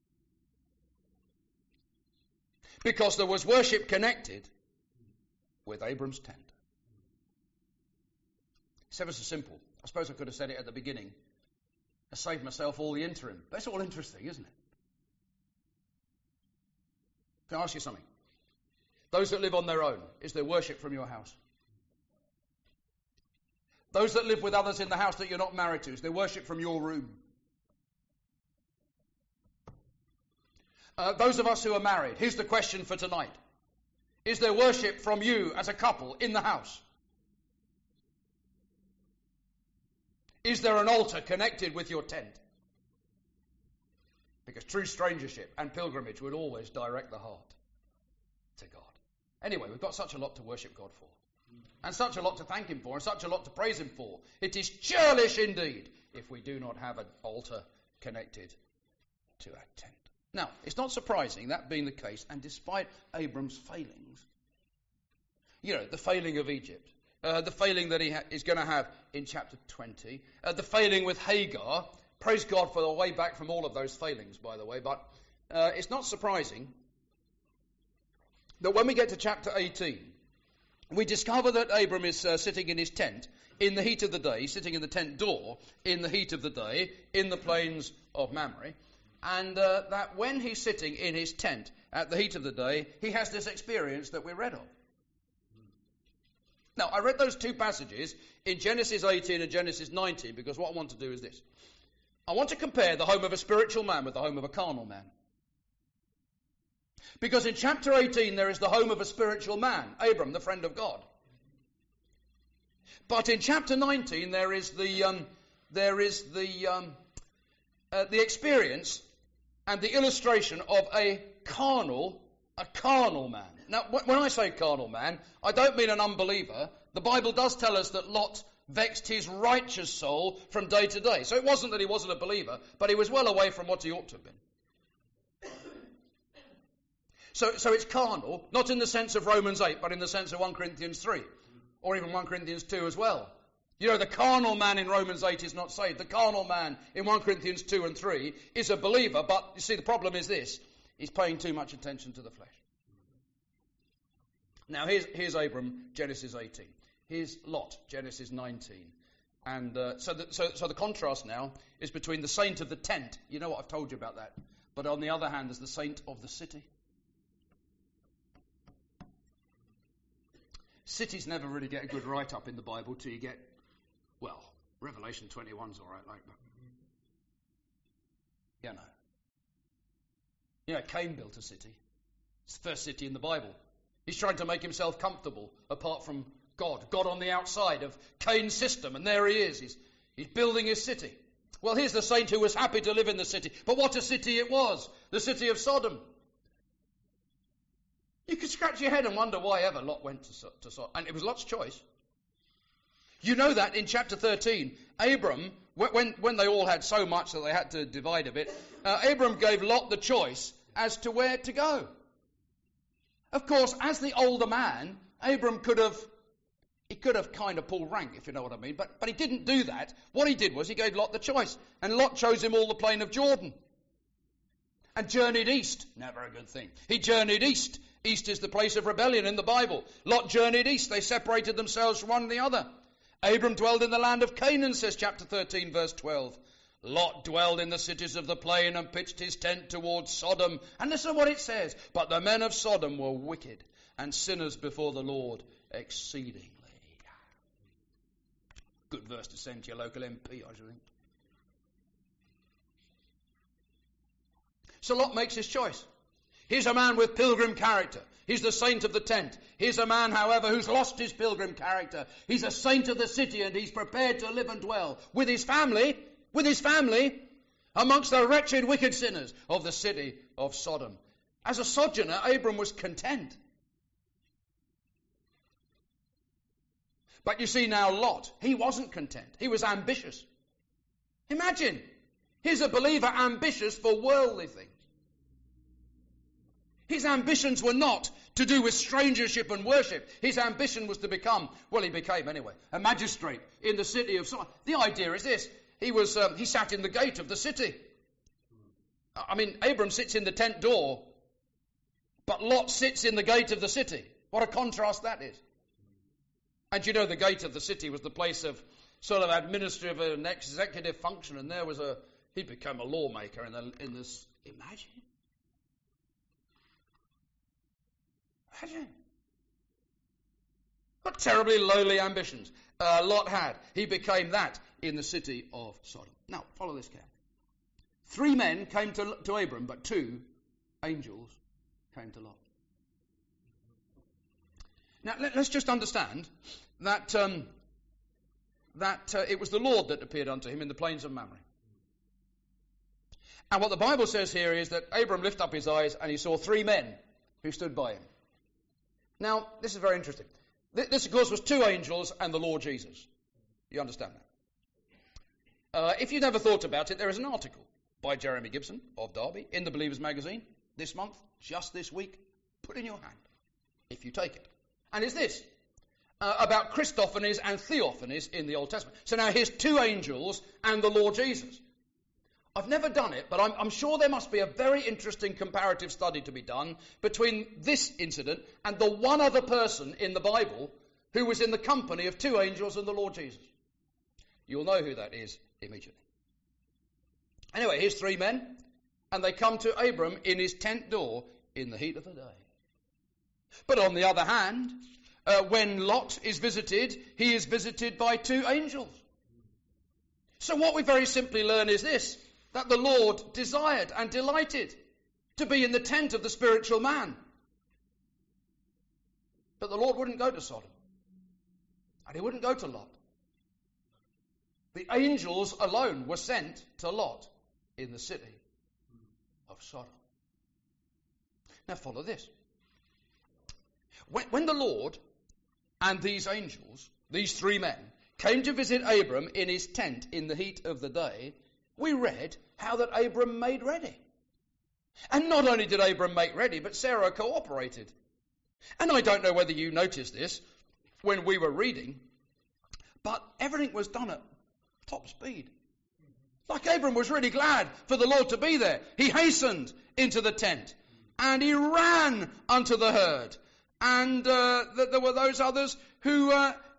Because there was worship connected with Abram's tent. It's ever so simple. I suppose I could have said it at the beginning. I saved myself all the interim. But it's all interesting, isn't it? Can I ask you something? Those that live on their own, is there worship from your house? Those that live with others in the house that you're not married to, is there worship from your room? Those of us who are married, here's the question for tonight. Is there worship from you as a couple in the house? Is there an altar connected with your tent? Because true strangership and pilgrimage would always direct the heart to God. Anyway, we've got such a lot to worship God for. And such a lot to thank him for, and such a lot to praise him for. It is churlish indeed if we do not have an altar connected to our tent. Now, it's not surprising, that being the case, and despite Abram's failings, the failing of Egypt, the failing that he is going to have in chapter 20, the failing with Hagar, praise God for the way back from all of those failings, by the way, but it's not surprising that when we get to chapter 18, we discover that Abram is sitting in his tent in the heat of the day, sitting in the tent door in the heat of the day in the plains of Mamre, and that when he's sitting in his tent at the heat of the day, he has this experience that we read of. Now, I read those two passages in Genesis 18 and Genesis 19 because what I want to do is this. I want to compare the home of a spiritual man with the home of a carnal man. Because in chapter 18 there is the home of a spiritual man, Abram, the friend of God. But in chapter 19 there is the experience and the illustration of a carnal man. Now, when I say carnal man, I don't mean an unbeliever. The Bible does tell us that Lot vexed his righteous soul from day to day. So it wasn't that he wasn't a believer, but he was well away from what he ought to have been. So it's carnal, not in the sense of Romans 8, but in the sense of 1 Corinthians 3, or even 1 Corinthians 2 as well. The carnal man in Romans 8 is not saved. The carnal man in 1 Corinthians 2 and 3 is a believer, but you see, the problem is this. He's paying too much attention to the flesh. Now, here's Abram, Genesis 18. Here's Lot, Genesis 19. And so the contrast now is between the saint of the tent. You know what, I've told you about that. But on the other hand, there's the saint of the city. Cities never really get a good write-up in the Bible till you get, Revelation 21's all right like that. Cain built a city. It's the first city in the Bible. He's trying to make himself comfortable apart from God on the outside of Cain's system, and there he is. He's building his city. Well, here's the saint who was happy to live in the city. But what a city it was, the city of Sodom. You could scratch your head and wonder why ever Lot went to Sodom. And it was Lot's choice. You know that in chapter 13, Abram, when they all had so much that they had to divide a bit, Abram gave Lot the choice as to where to go. Of course, as the older man, Abram could have kind of pulled rank, if you know what I mean, but he didn't do that. What he did was he gave Lot the choice, and Lot chose him all the plain of Jordan and journeyed east. Never a good thing. He journeyed east. East is the place of rebellion in the Bible. Lot journeyed east. They separated themselves from one and the other. Abram dwelled in the land of Canaan, says chapter 13, verse 12. Lot dwelled in the cities of the plain and pitched his tent towards Sodom. And listen to what it says. But the men of Sodom were wicked and sinners before the Lord exceedingly. Good verse to send to your local MP, I should think. So Lot makes his choice. He's a man with pilgrim character. He's the saint of the tent. He's a man, however, who's lost his pilgrim character. He's a saint of the city, and he's prepared to live and dwell with his family, amongst the wretched, wicked sinners of the city of Sodom. As a sojourner, Abram was content. But you see now Lot, he wasn't content. He was ambitious. Imagine, he's a believer ambitious for worldly things. His ambitions were not to do with strangership and worship. His ambition was to become, he became anyway, a magistrate in the city of Sodom. The idea is this, he sat in the gate of the city. I mean, Abram sits in the tent door, but Lot sits in the gate of the city. What a contrast that is. And you know, the gate of the city was the place of sort of administrative and executive function, and he became a lawmaker in this. Imagine. What terribly lowly ambitions Lot had. He became that in the city of Sodom. Now, follow this carefully. 3 men came to Abram, but 2 angels came to Lot. Now, let's just understand that it was the Lord that appeared unto him in the plains of Mamre. And what the Bible says here is that Abram lifted up his eyes and he saw 3 men who stood by him. Now, this is very interesting. This, of course, was 2 angels and the Lord Jesus. You understand that? If you've never thought about it, there is an article by Jeremy Gibson of Derby in the Believers magazine this month, just this week. Put in your hand, if you take it. And it's this, about Christophanies and Theophanies in the Old Testament. So now here's 2 angels and the Lord Jesus. I've never done it, but I'm sure there must be a very interesting comparative study to be done between this incident and the one other person in the Bible who was in the company of 2 angels and the Lord Jesus. You'll know who that is immediately. Anyway, here's 3 men, and they come to Abram in his tent door in the heat of the day. But on the other hand, when Lot is visited, he is visited by 2 angels. So what we very simply learn is this, that the Lord desired and delighted to be in the tent of the spiritual man. But the Lord wouldn't go to Sodom. And he wouldn't go to Lot. The angels alone were sent to Lot in the city of Sodom. Now follow this. When the Lord and these angels, these 3 men, came to visit Abram in his tent in the heat of the day, we read how that Abram made ready. And not only did Abram make ready, but Sarah cooperated. And I don't know whether you noticed this when we were reading, but everything was done at top speed. Like Abram was really glad for the Lord to be there. He hastened into the tent and he ran unto the herd. And there were those others who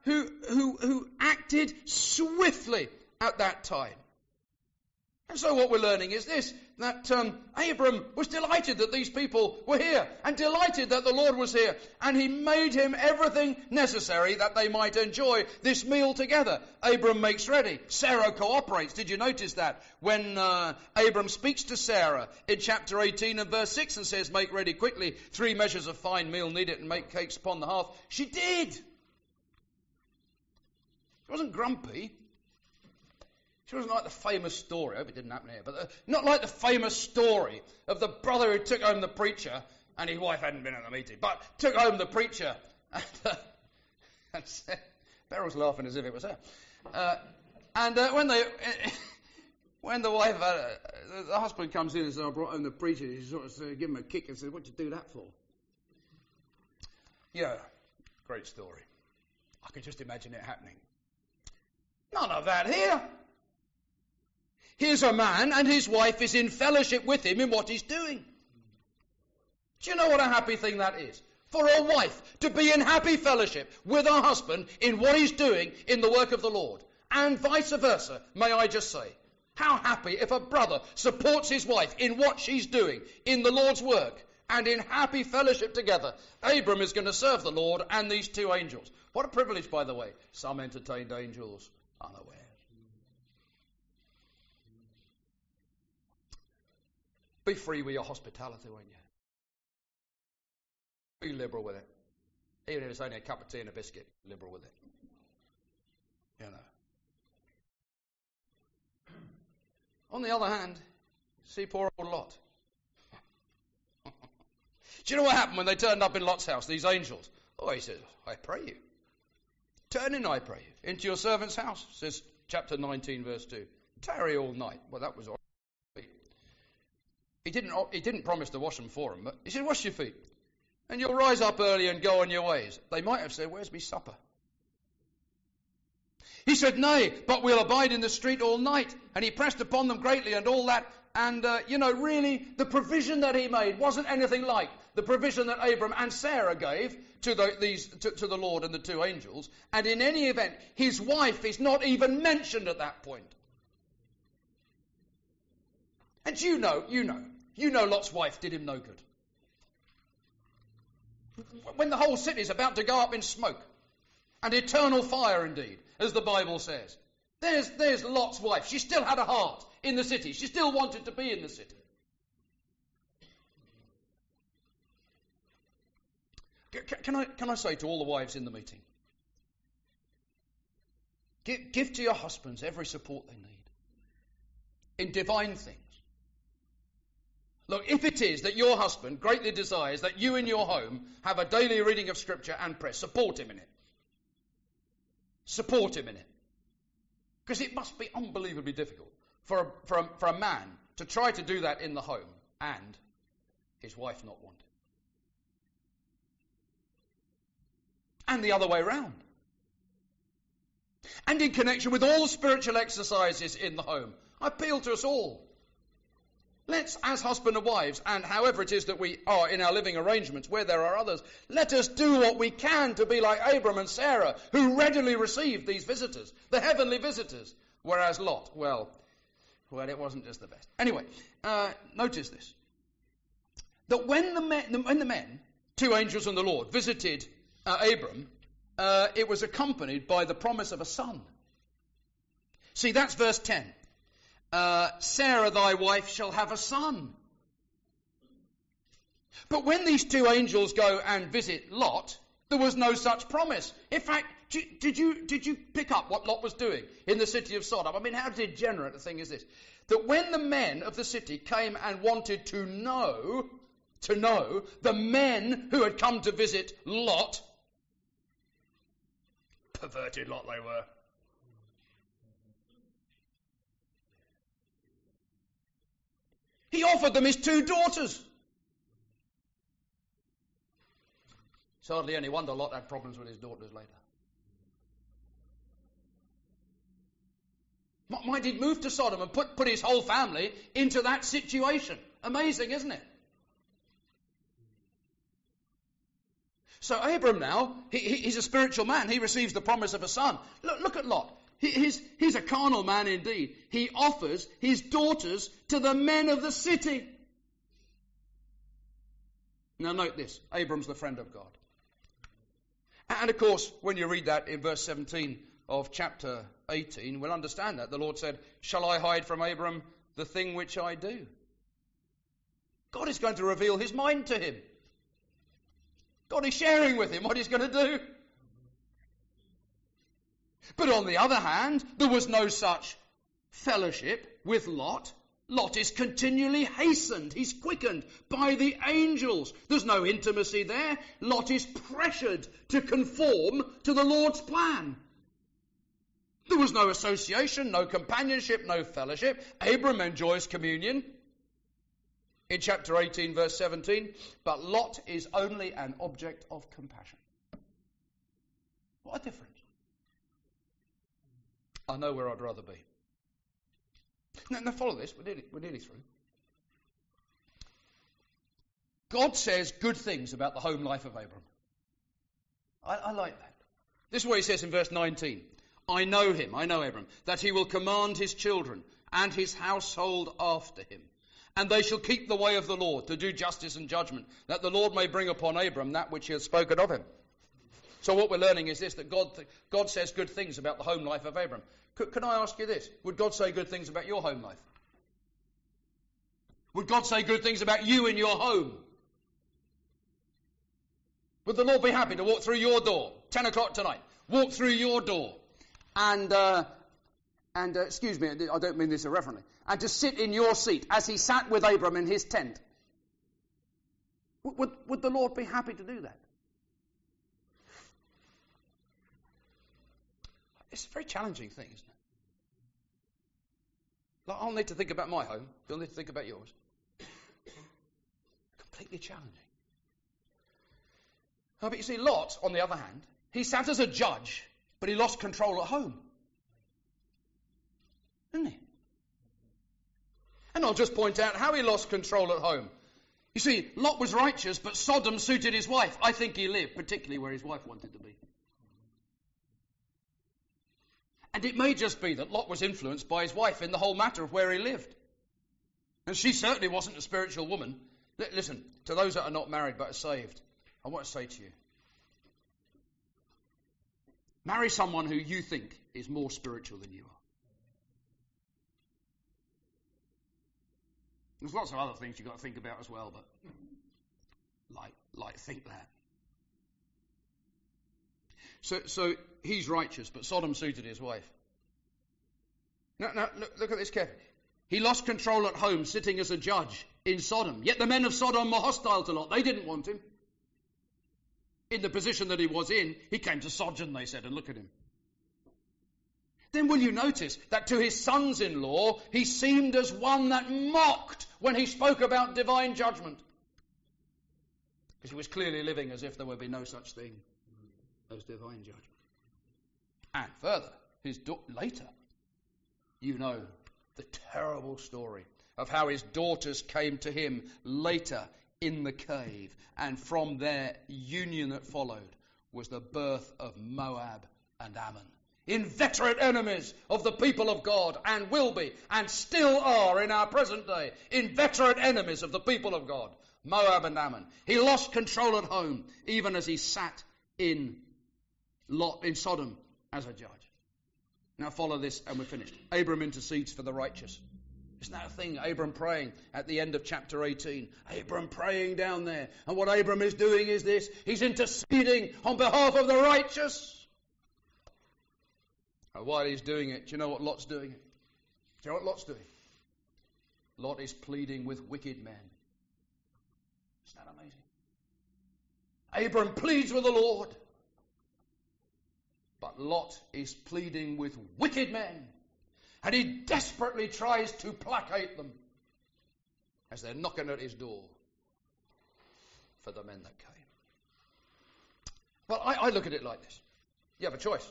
acted swiftly at that time. And so what we're learning is this, that Abram was delighted that these people were here and delighted that the Lord was here. And he made him everything necessary that they might enjoy this meal together. Abram makes ready. Sarah cooperates. Did you notice that? When Abram speaks to Sarah in chapter 18 and verse 6 and says, make ready quickly 3 measures of fine meal, knead it and make cakes upon the hearth. She did. She wasn't grumpy. She wasn't like the famous story, I hope it didn't happen here, but not like the famous story of the brother who took home the preacher, and his wife hadn't been at the meeting, but took home the preacher, and Beryl's laughing as if it was her. When the wife, the husband comes in and says, I brought home the preacher, she sort of give him a kick and said, what'd you do that for? Yeah, great story. I can just imagine it happening. None of that here. Here's a man and his wife is in fellowship with him in what he's doing. Do you know what a happy thing that is? For a wife to be in happy fellowship with her husband in what he's doing in the work of the Lord. And vice versa, may I just say. How happy if a brother supports his wife in what she's doing in the Lord's work and in happy fellowship together. Abram is going to serve the Lord and these 2 angels. What a privilege, by the way. Some entertained angels unaware. Be free with your hospitality, won't you? Be liberal with it. Even if it's only a cup of tea and a biscuit, liberal with it. You know. On the other hand, see poor old Lot. Do you know what happened when they turned up in Lot's house, these angels? Oh, he says, I pray you. Turn in, I pray you, into your servant's house, says chapter 19, verse 2. Tarry all night. Well, that was all right. He didn't promise to wash them for him, but he said, wash your feet. And you'll rise up early and go on your ways. They might have said, where's me supper? He said, nay, but we'll abide in the street all night. And he pressed upon them greatly and all that. And, really, the provision that he made wasn't anything like the provision that Abram and Sarah gave to the Lord and the 2 angels. And in any event, his wife is not even mentioned at that point. And you know Lot's wife did him no good. When the whole city is about to go up in smoke, and eternal fire indeed, as the Bible says. There's Lot's wife. She still had a heart in the city. She still wanted to be in the city. Can I say to all the wives in the meeting, give to your husbands every support they need in divine things. Look, if it is that your husband greatly desires that you in your home have a daily reading of Scripture and prayer, support him in it. Support him in it. Because it must be unbelievably difficult for a man to try to do that in the home and his wife not want it. And the other way round. And in connection with all spiritual exercises in the home, I appeal to us all. Let's, as husband and wives, and however it is that we are in our living arrangements, where there are others, let us do what we can to be like Abram and Sarah, who readily received these visitors, the heavenly visitors, whereas Lot, well, it wasn't just the best. Anyway, notice this. That when the men, two angels and the Lord, visited Abram, it was accompanied by the promise of a son. See, that's verse 10. Sarah thy wife shall have a son. But when these two angels go and visit Lot, there was no such promise. In fact, did you pick up what Lot was doing in the city of Sodom? I mean, how degenerate a thing is this? That when the men of the city came and wanted to know the men who had come to visit Lot, perverted lot they were. He offered them his two daughters. It's hardly any wonder Lot had problems with his daughters later. Might he'd moved to Sodom and put his whole family into that situation. Amazing, isn't it? So Abram now, he's a spiritual man. He receives the promise of a son. Look at Lot. He's a carnal man indeed. He offers his daughters to the men of the city. Now note this. Abram's the friend of God. And of course, when you read that in verse 17 of chapter 18, we'll understand that. The Lord said, shall I hide from Abram the thing which I do? God is going to reveal his mind to him. God is sharing with him what he's going to do. But on the other hand, there was no such fellowship with Lot. Lot is continually hastened, he's quickened by the angels. There's no intimacy there. Lot is pressured to conform to the Lord's plan. There was no association, no companionship, no fellowship. Abram enjoys communion. In chapter 18, verse 17, but Lot is only an object of compassion. What a difference. I know where I'd rather be. Now follow this. We're nearly through. God says good things about the home life of Abram. I like that. This is what he says in verse 19. I know Abram, that he will command his children and his household after him. And they shall keep the way of the Lord to do justice and judgment, that the Lord may bring upon Abram that which he has spoken of him. So what we're learning is this, that God says good things about the home life of Abram. Can I ask you this? Would God say good things about your home life? Would God say good things about you in your home? Would the Lord be happy to walk through your door, 10 o'clock tonight, walk through your door, and excuse me, I don't mean this irreverently, and to sit in your seat as he sat with Abram in his tent? Would the Lord be happy to do that? It's a very challenging thing, isn't it? Like, I'll need to think about my home. You'll need to think about yours. Completely challenging. Oh, but you see, Lot, on the other hand, he sat as a judge, but he lost control at home. Didn't he? And I'll just point out how he lost control at home. You see, Lot was righteous, but Sodom suited his wife. I think he lived, particularly where his wife wanted to be. And it may just be that Lot was influenced by his wife in the whole matter of where he lived. And she certainly wasn't a spiritual woman. Listen, to those that are not married but are saved, I want to say to you, Marry someone who you think is more spiritual than you are. There's lots of other things you've got to think about as well, but think that. So he's righteous, but Sodom suited his wife. Now look at this carefully. He lost control at home, sitting as a judge in Sodom. Yet the men of Sodom were hostile to Lot. They didn't want him. In the position that he was in, he came to Sodom, they said, and look at him. Then will you notice that to his sons-in-law, he seemed as one that mocked when he spoke about divine judgment. Because he was clearly living as if there would be no such thing as divine judgment. And further, later, you know the terrible story of how his daughters came to him later in the cave, and from their union that followed was the birth of Moab and Ammon. Inveterate enemies of the people of God, and will be, and still are in our present day, inveterate enemies of the people of God, Moab and Ammon. He lost control at home, even as he sat in Sodom as a judge. Now follow this and we're finished. Abram intercedes for the righteous. Isn't that a thing? Abram praying at the end of chapter 18. Abram praying down there. And what Abram is doing is this. He's interceding on behalf of the righteous. And while he's doing it, do you know what Lot's doing? Do you know what Lot's doing? Lot is pleading with wicked men. Isn't that amazing? Abram pleads with the Lord. But Lot is pleading with wicked men. And he desperately tries to placate them as they're knocking at his door for the men that came. Well, I look at it like this. You have a choice.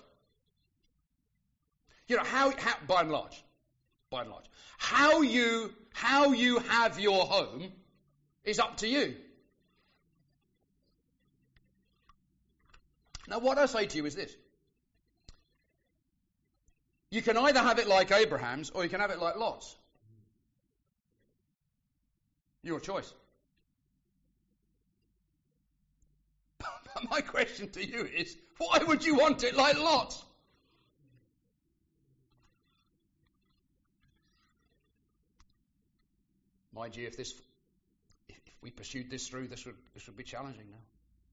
You know, how by and large, how you have your home is up to you. Now, what I say to you is this. You can either have it like Abraham's or you can have it like Lot's. Your choice. But my question to you is, why would you want it like Lot's? Mind you, if we pursued this through, this would be challenging now.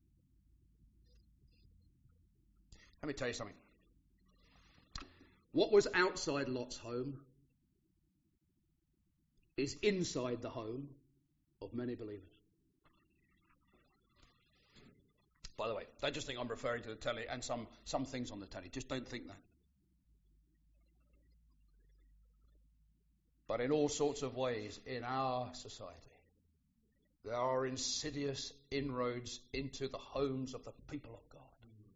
Let me tell you something. What was outside Lot's home is inside the home of many believers. By the way, don't just think I'm referring to the telly and some things on the telly. Just don't think that. But in all sorts of ways in our society, there are insidious inroads into the homes of the people of God.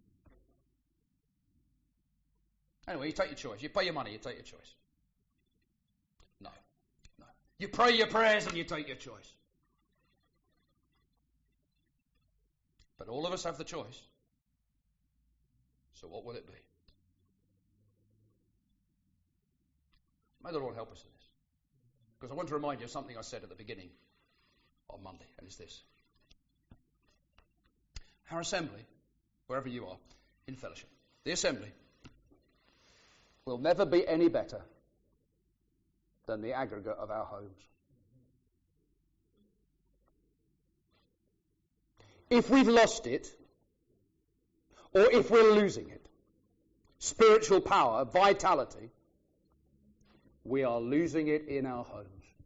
Anyway, you take your choice. You pay your money, you take your choice. No. You pray your prayers and you take your choice. But all of us have the choice. So what will it be? May the Lord help us in this. Because I want to remind you of something I said at the beginning on Monday, and it's this. Our assembly, wherever you are, in fellowship, the assembly will never be any better than the aggregate of our homes. If we've lost it, or if we're losing it, spiritual power, vitality, we are losing it in our homes.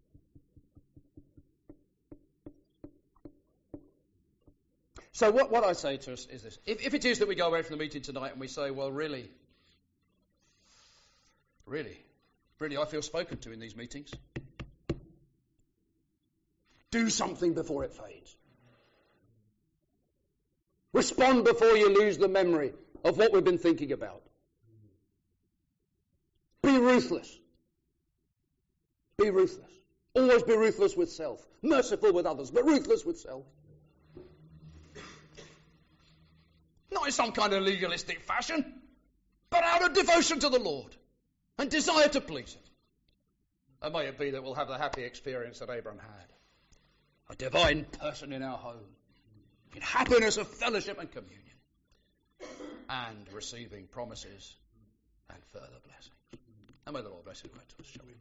So what I say to us is this. If it is that we go away from the meeting tonight and we say, well, really, I feel spoken to in these meetings. Do something before it fades. Respond before you lose the memory of what we've been thinking about. Be ruthless. Be ruthless. Always be ruthless with self. Merciful with others, but ruthless with self. Not in some kind of legalistic fashion, but out of devotion to the Lord and desire to please Him. And may it be that we'll have the happy experience that Abraham had. A divine person in our home. In happiness of fellowship and communion. and receiving promises and further blessings. And may the Lord bless his word to us, shall we?